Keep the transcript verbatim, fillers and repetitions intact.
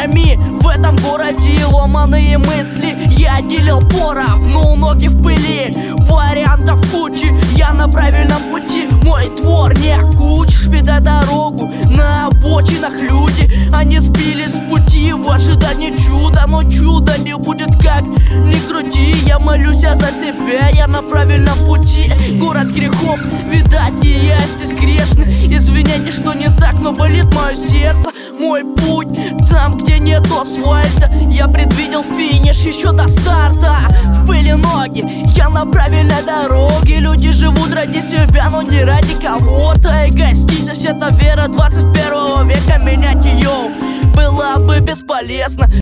нами в этом городе ломаные мысли. Я делил поровну, ноги в пыли, вариантов кучи, я на правильном пути. Мой двор не кучишь, видать дорогу. На обочинах люди, они сбились с пути в ожидании чуда. Но чуда не будет, как ни крути. Я молюсь я за себя, я на правильном пути. Город грехов, видать не я здесь грешный. Извиняйте, что не так, но болит мое сердце. Мой путь там, где нет асфальта. Я предвидел финиш еще до старта. В пыли ноги, я на правильной дороге. Люди живут ради себя, но не ради кого-то. Эгоистичность — это вера двадцать первого века. Менять ее было бы бесполезно.